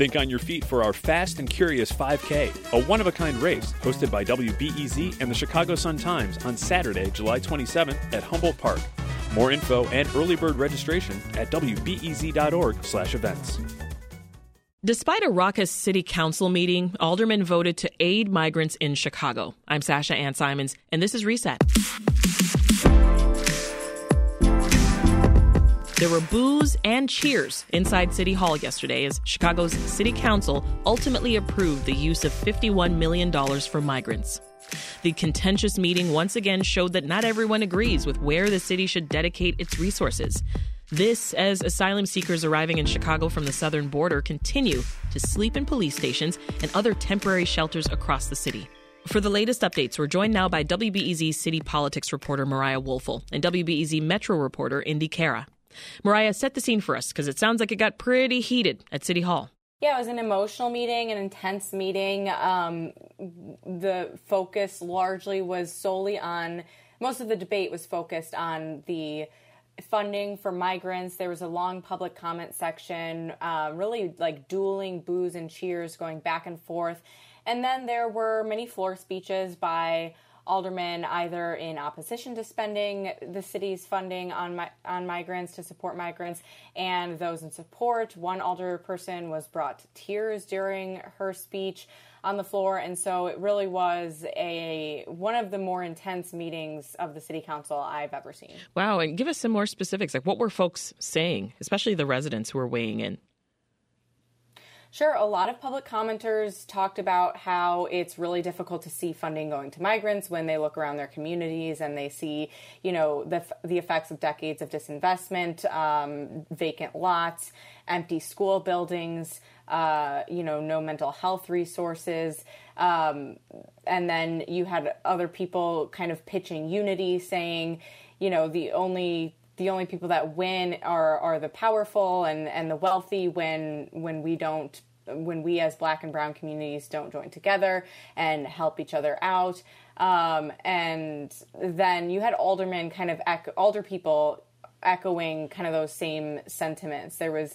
Think on your feet for our Fast and Curious 5K, a one-of-a-kind race hosted by WBEZ and the Chicago Sun-Times on Saturday, July 27th at Humboldt Park. More info and early bird registration at wbez.org/events. Despite a raucous city council meeting, aldermen voted to aid migrants in Chicago. I'm Sasha Ann Simons, and this is Reset. There were boos and cheers inside City Hall yesterday as Chicago's City Council ultimately approved the use of $51 million for migrants. The contentious meeting once again showed that not everyone agrees with where the city should dedicate its resources. This as asylum seekers arriving in Chicago from the southern border continue to sleep in police stations and other temporary shelters across the city. For the latest updates, we're joined now by WBEZ city politics reporter Mariah Woelfel and WBEZ Metro reporter Indy Cara. Mariah, set the scene for us, because it sounds like it got pretty heated at City Hall. Yeah, it was an emotional meeting, an intense meeting. The focus largely was solely on, most of the debate was focused on the funding for migrants. There was a long public comment section, really like dueling boos and cheers going back and forth. And then there were many floor speeches by aldermen either in opposition to spending the city's funding on migrants to support migrants and those in support. One alderperson was brought to tears during her speech on the floor, and so it really was one of the more intense meetings of the city council I've ever seen. Wow, and give us some more specifics. Like, what were folks saying, especially the residents who were weighing in? Sure. A lot of public commenters talked about how it's really difficult to see funding going to migrants when they look around their communities and they see, the effects of decades of disinvestment, vacant lots, empty school buildings, no mental health resources. And then you had other people kind of pitching unity, saying, the only people that win are the powerful and the wealthy when we as Black and brown communities don't join together and help each other out. And then you had aldermen alder people echoing kind of those same sentiments. There was,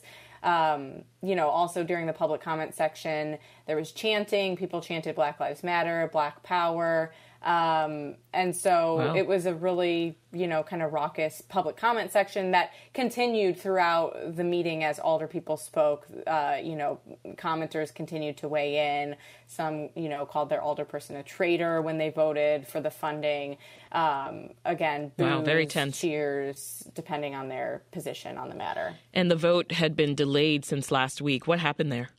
also during the public comment section, there was chanting. People chanted Black Lives Matter, Black Power. And so Wow. It was a really, kind of raucous public comment section that continued throughout the meeting as alder people spoke. Commenters continued to weigh in. Some, called their alderperson a traitor when they voted for the funding. Again, boos, wow, very tense. Cheers, depending on their position on the matter. And the vote had been delayed since last week. What happened there?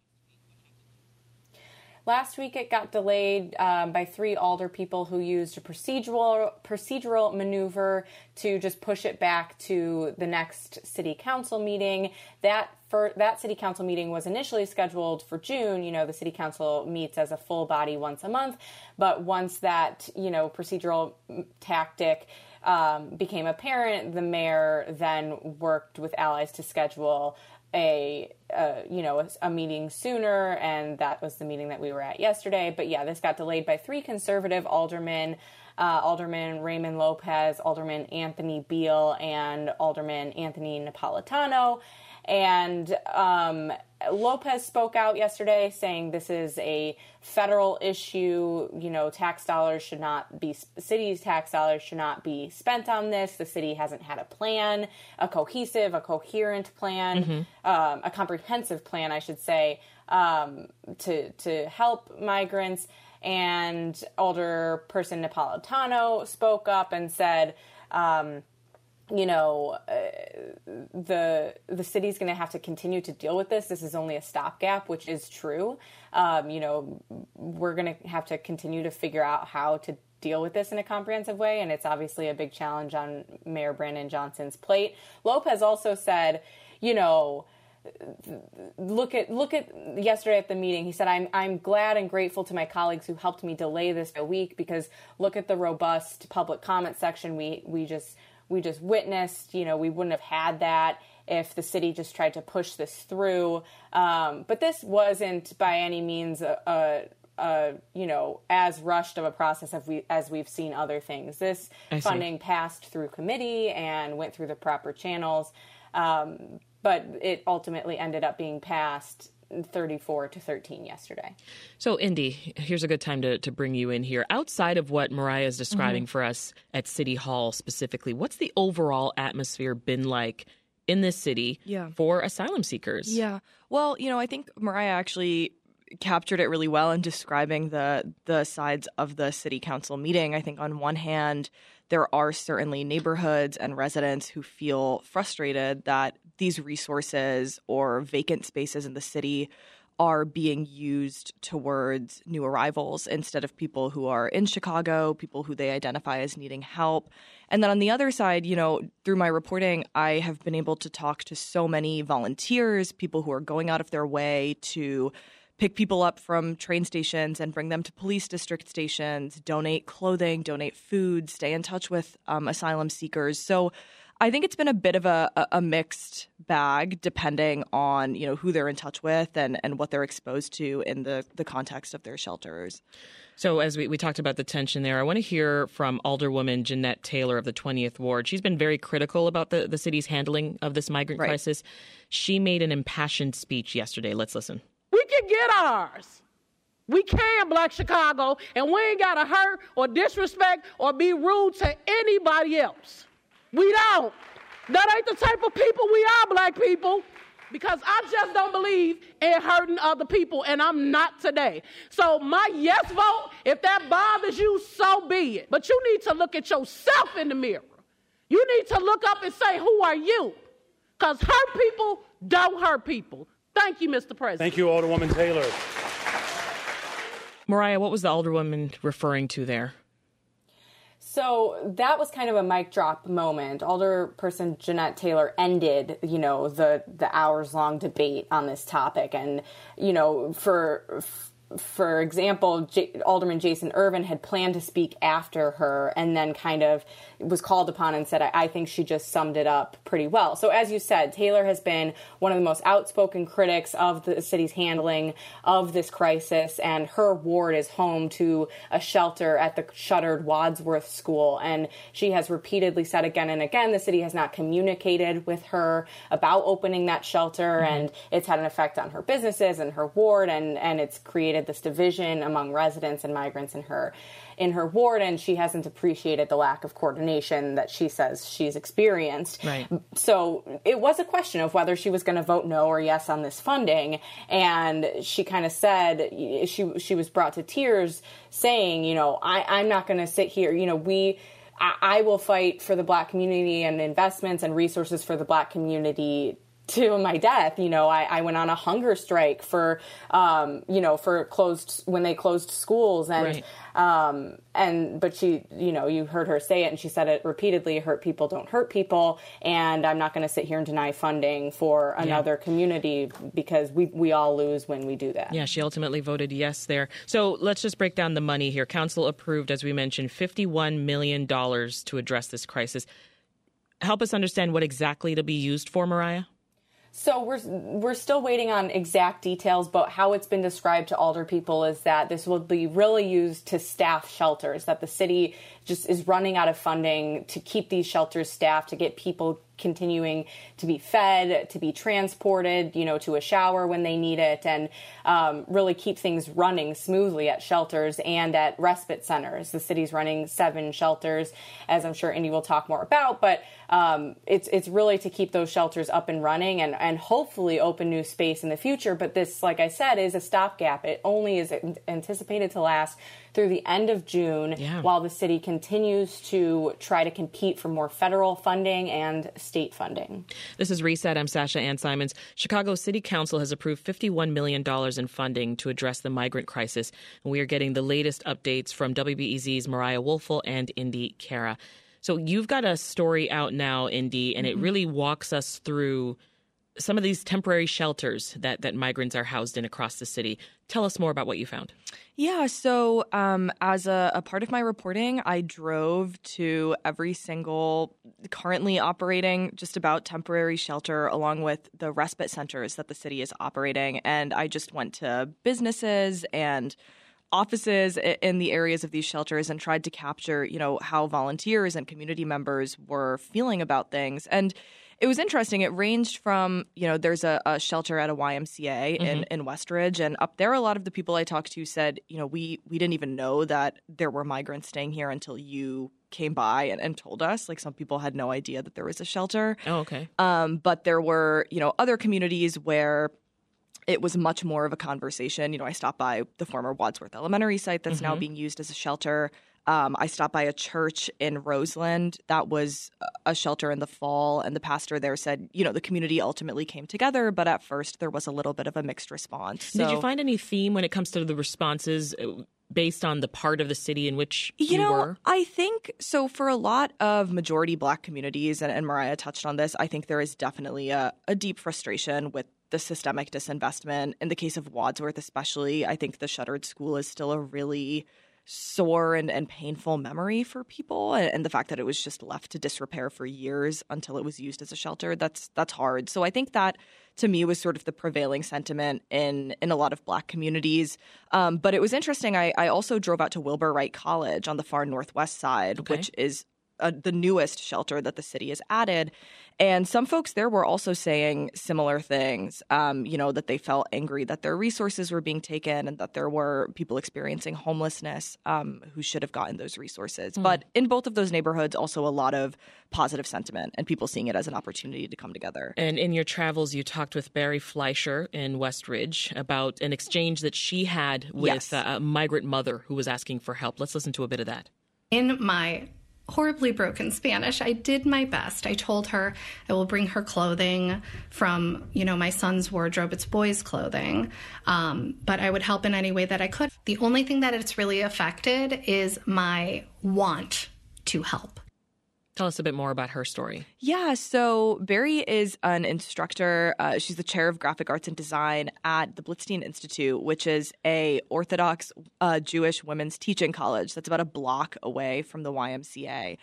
Last week, it got delayed by 3 alder people who used a procedural maneuver to just push it back to the next city council meeting. That city council meeting was initially scheduled for June. The city council meets as a full body once a month. But once that, procedural tactic became apparent, the mayor then worked with allies to schedule a meeting sooner, and that was the meeting that we were at yesterday. But yeah, this got delayed by 3 conservative aldermen, Alderman Raymond Lopez, Alderman Anthony Beal, and Alderman Anthony Napolitano. And Lopez spoke out yesterday saying this is a federal issue. Tax dollars should not be, city's tax dollars should not be spent on this. The city hasn't had a plan, a coherent plan, a comprehensive plan, I should say, to help migrants. And Alderperson Napolitano spoke up and said, the city's going to have to continue to deal with this. This is only a stopgap, which is true. We're going to have to continue to figure out how to deal with this in a comprehensive way. And it's obviously a big challenge on Mayor Brandon Johnson's plate. Lopez also said, look at yesterday at the meeting. He said, I'm glad and grateful to my colleagues who helped me delay this a week, because look at the robust public comment section we just witnessed. We wouldn't have had that if the city just tried to push this through. But this wasn't by any means as rushed of a process as we've seen other things. This funding passed through committee and went through the proper channels. But it ultimately ended up being passed 34 to 13 yesterday. So, Indy, here's a good time to bring you in here. Outside of what Mariah is describing for us at City Hall specifically, what's the overall atmosphere been like in this city for asylum seekers? Yeah. Well, I think Mariah actually captured it really well in describing the sides of the city council meeting. I think on one hand, there are certainly neighborhoods and residents who feel frustrated that these resources or vacant spaces in the city are being used towards new arrivals instead of people who are in Chicago, people who they identify as needing help. And then on the other side, through my reporting, I have been able to talk to so many volunteers, people who are going out of their way to pick people up from train stations and bring them to police district stations, donate clothing, donate food, stay in touch with asylum seekers. So I think it's been a bit of a mixed bag depending on, who they're in touch with and what they're exposed to in the context of their shelters. So as we talked about the tension there, I want to hear from Alderwoman Jeanette Taylor of the 20th Ward. She's been very critical about the city's handling of this migrant crisis. She made an impassioned speech yesterday. Let's listen. We can get ours. We can, Black Chicago, and we ain't got to hurt or disrespect or be rude to anybody else. We don't. That ain't the type of people we are, Black people, because I just don't believe in hurting other people, and I'm not today. So my yes vote, if that bothers you, so be it. But you need to look at yourself in the mirror. You need to look up and say, who are you? Because hurt people don't hurt people. Thank you, Mr. President. Thank you, Alderwoman Taylor. Mariah, what was the Alderwoman referring to there? So that was kind of a mic drop moment. Alderperson Jeanette Taylor ended, the hours-long debate on this topic. And, for example, Alderman Jason Ervin had planned to speak after her and then kind of was called upon and said, I think she just summed it up pretty well. So as you said, Taylor has been one of the most outspoken critics of the city's handling of this crisis, and her ward is home to a shelter at the shuttered Wadsworth School. And she has repeatedly said again and again, the city has not communicated with her about opening that shelter, and it's had an effect on her businesses and her ward, and it's created this division among residents and migrants in her ward, and she hasn't appreciated the lack of coordination that she says she's experienced. Right. So it was a question of whether she was going to vote no or yes on this funding, and she kind of said, she was brought to tears saying, I'm not going to sit here, I will fight for the Black community and investments and resources for the Black community to my death. I went on a hunger strike for when they closed schools, and but she, you heard her say it, and she said it repeatedly: hurt people don't hurt people, and I'm not going to sit here and deny funding for another community because we all lose when we do that. Yeah, she ultimately voted yes there. So let's just break down the money here. Council approved, as we mentioned, $51 million to address this crisis. Help us understand what exactly it'll be used for, Mariah. So we're still waiting on exact details, but how it's been described to alder people is that this will be really used to staff shelters, that the city just is running out of funding to keep these shelters staffed, to get people continuing to be fed, to be transported, to a shower when they need it, and really keep things running smoothly at shelters and at respite centers. The city's running 7 shelters, as I'm sure Indy will talk more about, but it's really to keep those shelters up and running and hopefully open new space in the future. But this, like I said, is a stopgap. It only is anticipated to last through the end of June, while the city continues to try to compete for more federal funding and state funding. This is Reset. I'm Sasha Ann Simons. Chicago City Council has approved $51 million in funding to address the migrant crisis. And we are getting the latest updates from WBEZ's Mariah Woelfel and Indy Cara. So you've got a story out now, Indy, and it really walks us through some of these temporary shelters that migrants are housed in across the city. Tell us more about what you found. Yeah, so as a part of my reporting, I drove to every single currently operating just about temporary shelter along with the respite centers that the city is operating. And I just went to businesses and offices in the areas of these shelters and tried to capture, how volunteers and community members were feeling about things. And It was interesting. It ranged from, there's a shelter at a YMCA in Westridge, and up there a lot of the people I talked to said, we didn't even know that there were migrants staying here until you came by and told us. Like, some people had no idea that there was a shelter. Oh, okay. But there were, other communities where it was much more of a conversation. I stopped by the former Wadsworth Elementary site that's now being used as a shelter. I stopped by a church in Roseland that was a shelter in the fall, and the pastor there said, the community ultimately came together, but at first there was a little bit of a mixed response. So, did you find any theme when it comes to the responses based on the part of the city in which you were? I think so. For a lot of majority Black communities, and Mariah touched on this, I think there is definitely a deep frustration with the systemic disinvestment. In the case of Wadsworth especially, I think the shuttered school is still a really sore and painful memory for people, and the fact that it was just left to disrepair for years until it was used as a shelter, that's hard. So I think that, to me, was sort of the prevailing sentiment in a lot of Black communities. But it was interesting. I also drove out to Wilbur Wright College on the far northwest side, which is the newest shelter that the city has added. And some folks there were also saying similar things, that they felt angry that their resources were being taken and that there were people experiencing homelessness who should have gotten those resources. But in both of those neighborhoods, also a lot of positive sentiment and people seeing it as an opportunity to come together. And in your travels, you talked with Barry Fleischer in Westridge about an exchange that she had with a migrant mother who was asking for help. Let's listen to a bit of that. In my horribly broken Spanish, I did my best. I told her I will bring her clothing from, my son's wardrobe. It's boys' clothing. But I would help in any way that I could. The only thing that it's really affected is my want to help. Tell us a bit more about her story. Yeah, so Barry is an instructor. She's the chair of graphic arts and design at the Blitzstein Institute, which is a Orthodox Jewish women's teaching college that's about a block away from the YMCA.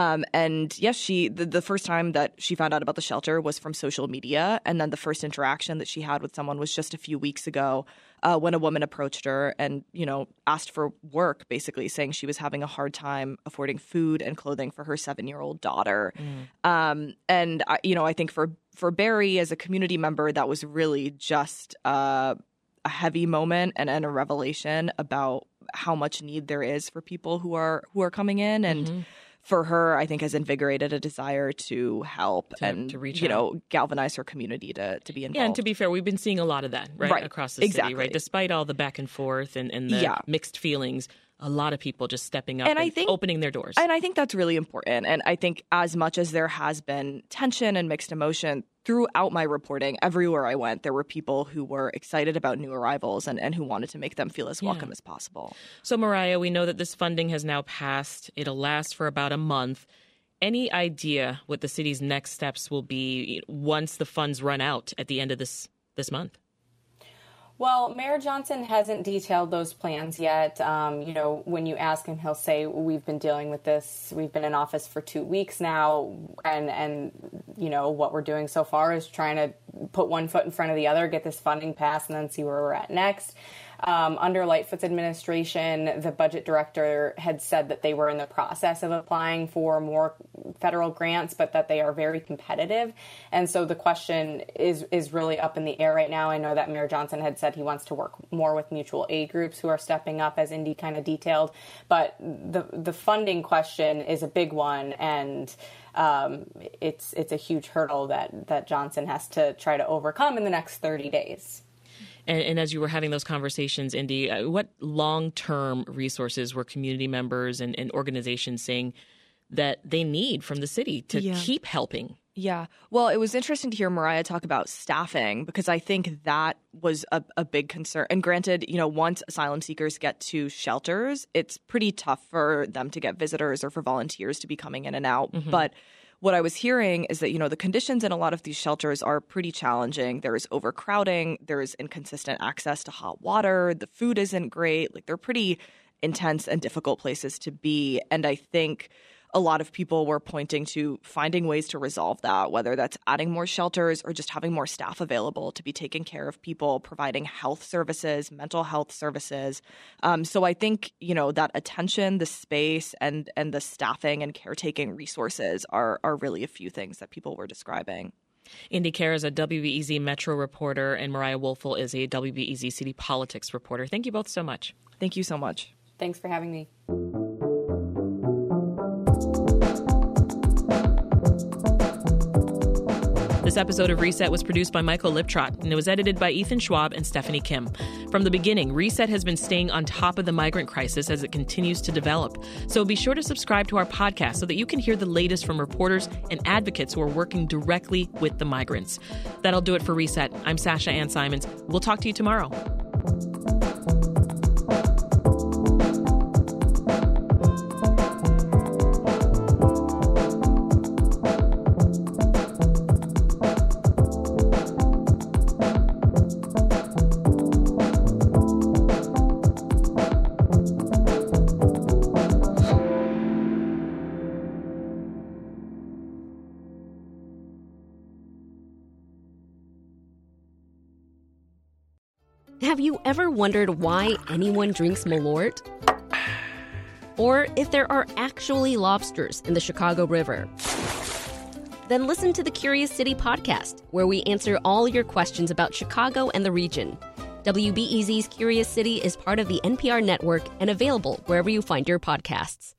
And yes, the first time that she found out about the shelter was from social media. And then the first interaction that she had with someone was just a few weeks ago when a woman approached her and, asked for work, basically saying she was having a hard time affording food and clothing for her 7-year-old daughter. And, I think for Barry as a community member, that was really just a heavy moment and a revelation about how much need there is for people who are coming in. And for her, I think, has invigorated a desire to help and to reach out, galvanize her community to be involved. Yeah, and to be fair, we've been seeing a lot of that, right? Across the city, right? Despite all the back and forth and the mixed feelings, a lot of people just stepping up and I think, opening their doors. And I think that's really important. And I think as much as there has been tension and mixed emotion throughout my reporting, everywhere I went, there were people who were excited about new arrivals and who wanted to make them feel as welcome as possible. So, Mariah, we know that this funding has now passed. It'll last for about a month. Any idea what the city's next steps will be once the funds run out at the end of this month? Well, Mayor Johnson hasn't detailed those plans yet. When you ask him, he'll say, we've been dealing with this. We've been in office for 2 weeks now. And what we're doing so far is trying to put one foot in front of the other, get this funding passed, and then see where we're at next. Under Lightfoot's administration, the budget director had said that they were in the process of applying for more federal grants, but that they are very competitive. And so the question is really up in the air right now. I know that Mayor Johnson had said he wants to work more with mutual aid groups who are stepping up, as Indy kind of detailed. But the funding question is a big one, and it's a huge hurdle that Johnson has to try to overcome in the next 30 days. And as you were having those conversations, Indy, what long-term resources were community members and organizations saying that they need from the city to keep helping? Yeah. Well, it was interesting to hear Mariah talk about staffing, because I think that was a big concern. And granted, once asylum seekers get to shelters, it's pretty tough for them to get visitors or for volunteers to be coming in and out. But what I was hearing is that, the conditions in a lot of these shelters are pretty challenging. There is overcrowding. There is inconsistent access to hot water. The food isn't great. They're pretty intense and difficult places to be. And I think a lot of people were pointing to finding ways to resolve that, whether that's adding more shelters or just having more staff available to be taking care of people, providing health services, mental health services. So I think, that attention, the space, and the staffing and caretaking resources are really a few things that people were describing. Indy Kerr is a WBEZ Metro reporter, and Mariah Woelfel is a WBEZ City Politics reporter. Thank you both so much. Thank you so much. Thanks for having me. This episode of Reset was produced by Michael Liptrot, and it was edited by Ethan Schwab and Stephanie Kim. From the beginning, Reset has been staying on top of the migrant crisis as it continues to develop. So be sure to subscribe to our podcast so that you can hear the latest from reporters and advocates who are working directly with the migrants. That'll do it for Reset. I'm Sasha Ann Simons. We'll talk to you tomorrow. Have you ever wondered why anyone drinks Malort? Or if there are actually lobsters in the Chicago River? Then listen to the Curious City podcast, where we answer all your questions about Chicago and the region. WBEZ's Curious City is part of the NPR network and available wherever you find your podcasts.